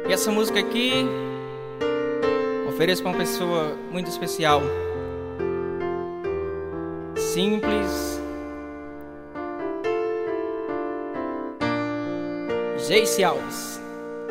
E essa música aqui ofereço para uma pessoa muito especial. Simples. Jace Alves.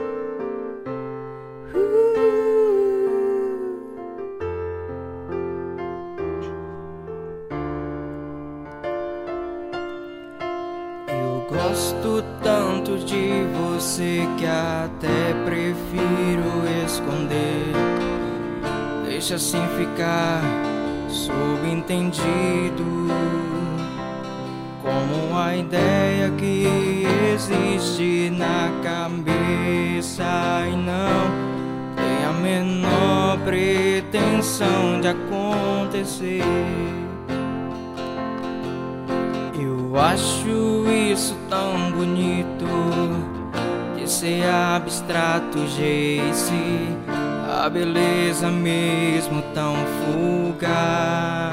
Eu gosto tanto de você que até prefiro esconder. Deixa assim ficar subentendido, como a ideia que existe na cabeça e não tem a menor pretensão de acontecer. Eu acho isso tão bonito, de ser abstrato, Jace, a beleza mesmo tão fugaz,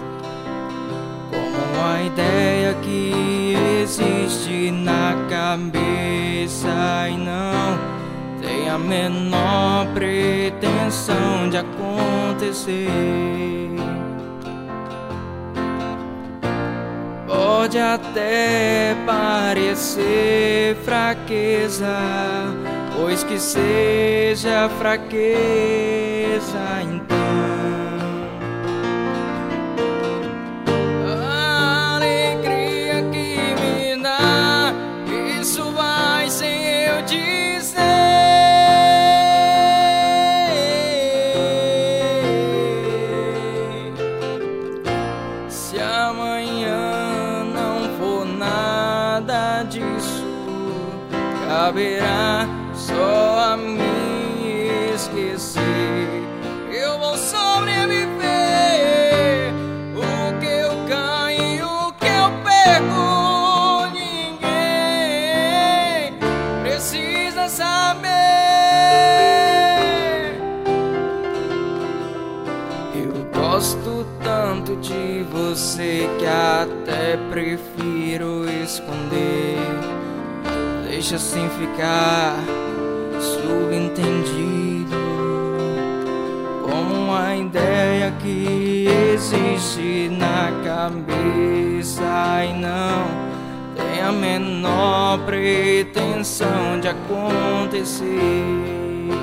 como a ideia que existe na cabeça e não tem a menor pretensão de acontecer. Pode até parecer fraqueza, pois que seja fraqueza então. A alegria que me dá, isso vai sem eu dizer. Se amanhã não for nada disso, caberá só a mim esquecer. Eu vou sobreviver. O que eu ganho, o que eu perco, ninguém precisa saber. Eu gosto tanto de você que até prefiro esconder. Deixa assim ficar subentendido, como a ideia que existe na cabeça e não tem a menor pretensão de acontecer.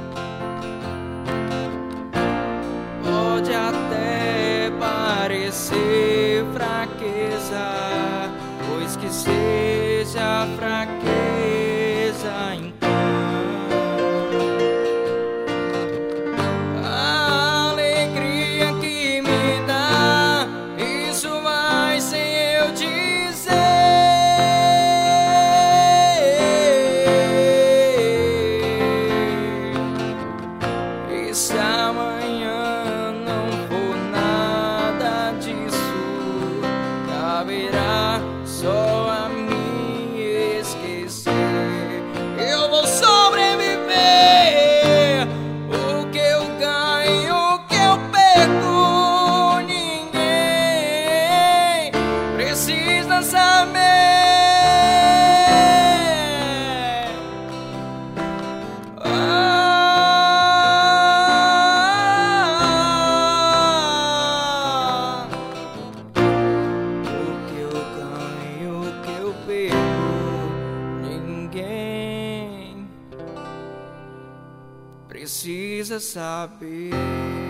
Pode até parecer fraqueza, pois que seja fraqueza então. A alegria que me dá, isso vai sem eu dizer. E se amanhã não for nada disso, caberá só a mim esquecer. Eu vou sobreviver. O que eu ganho, o que eu perco, ninguém precisa saber. Ninguém precisa saber.